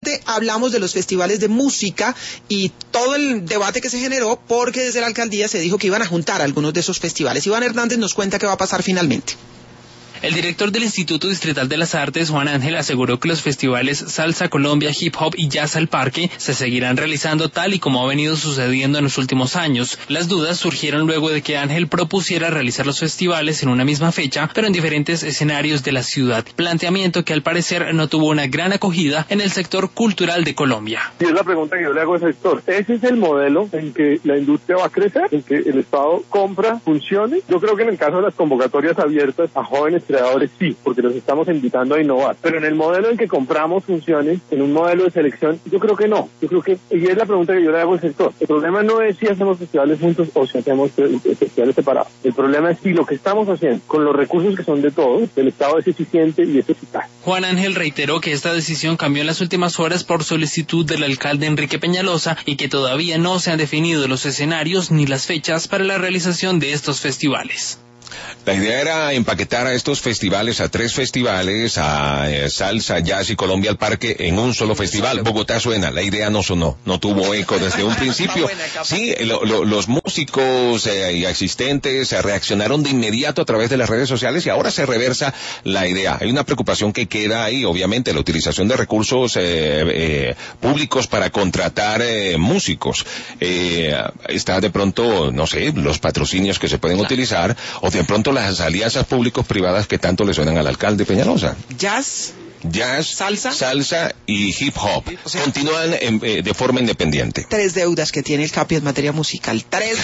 Hablamos de los festivales de música y todo el debate que se generó porque desde la alcaldía se dijo que iban a juntar algunos de esos festivales. Iván Hernández nos cuenta qué va a pasar finalmente. El director del Instituto Distrital de las Artes, Juan Ángel, aseguró que los festivales Salsa Colombia, Hip Hop y Jazz al Parque se seguirán realizando tal y como ha venido sucediendo en los últimos años. Las dudas surgieron luego de que Ángel propusiera realizar los festivales en una misma fecha, pero en diferentes escenarios de la ciudad. Planteamiento que al parecer no tuvo una gran acogida en el sector cultural de Colombia. Y es la pregunta que yo le hago al sector. ¿Ese es el modelo en que la industria va a crecer? ¿En que el Estado compra funciones? Yo creo que en el caso de las convocatorias abiertas a jóvenes creadores sí, porque los estamos invitando a innovar. Pero en el modelo en que compramos funciones, en un modelo de selección, yo creo que no. Yo creo que, y es la pregunta que yo le hago al sector. El problema no es si hacemos festivales juntos o si hacemos festivales separados. El problema es si lo que estamos haciendo con los recursos que son de todos, el Estado es eficiente y es eficaz. Juan Ángel reiteró que esta decisión cambió en las últimas horas por solicitud del alcalde Enrique Peñalosa y que todavía no se han definido los escenarios ni las fechas para la realización de estos festivales. La idea era empaquetar a estos festivales, a 3 festivales, a Salsa, Jazz y Colombia al Parque en un solo festival. Bogotá suena, la idea no sonó, no tuvo eco desde un principio. Sí, los músicos y asistentes reaccionaron de inmediato a través de las redes sociales y ahora se reversa la idea. Hay una preocupación que queda ahí, obviamente, la utilización de recursos públicos para contratar músicos. Está de pronto, no sé, los patrocinios que se pueden utilizar, o de pronto las alianzas públicos-privadas que tanto le suenan al alcalde Peñalosa. Jazz, salsa y hip hop. O sea, continúan de forma independiente. 3 deudas que tiene el Capi en materia musical. 3